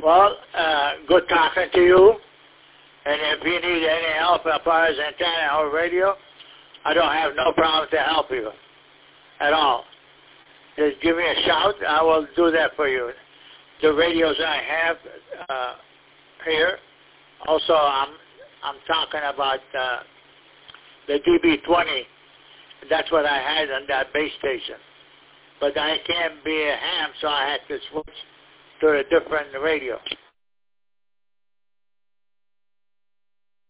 Well, good talking to you. And if you need any help as far as antenna or radio, I don't have no problem to help you at all. Just give me a shout. I will do that for you. The radios I have here. Also, I'm talking about the DB20. That's what I had on that base station. But I can't be a ham, so I had to switch to a different radio.